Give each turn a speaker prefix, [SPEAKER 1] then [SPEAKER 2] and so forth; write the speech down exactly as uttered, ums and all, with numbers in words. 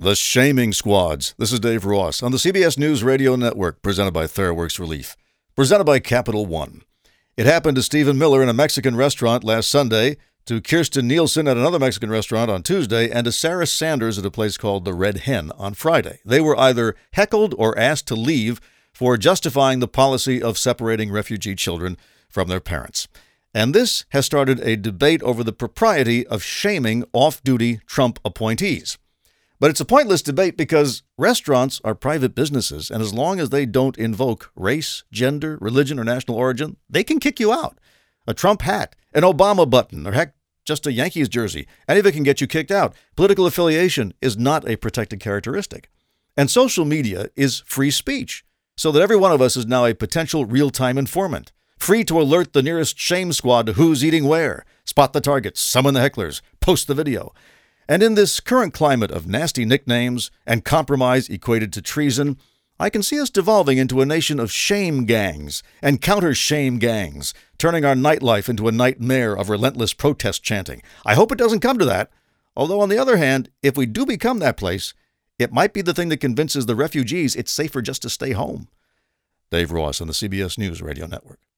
[SPEAKER 1] The Shaming Squads. This is Dave Ross on the C B S News Radio Network, presented by TheraWorks Relief, presented by Capital One. It happened to Stephen Miller in a Mexican restaurant last Sunday, to Kirsten Nielsen at another Mexican restaurant on Tuesday, and to Sarah Sanders at a place called the Red Hen on Friday. They were either heckled or asked to leave for justifying the policy of separating refugee children from their parents. And this has started a debate over the propriety of shaming off-duty Trump appointees. But it's a pointless debate because restaurants are private businesses, and as long as they don't invoke race, gender, religion, or national origin, they can kick you out. A Trump hat, an Obama button, or heck, just a Yankees jersey, any of it can get you kicked out. Political affiliation is not a protected characteristic. And social media is free speech, so that every one of us is now a potential real-time informant, free to alert the nearest shame squad to who's eating where, spot the targets, summon the hecklers, post the video. And in this current climate of nasty nicknames and compromise equated to treason, I can see us devolving into a nation of shame gangs and counter-shame gangs, turning our nightlife into a nightmare of relentless protest chanting. I hope it doesn't come to that. Although, on the other hand, if we do become that place, it might be the thing that convinces the refugees it's safer just to stay home. Dave Ross on the C B S News Radio Network.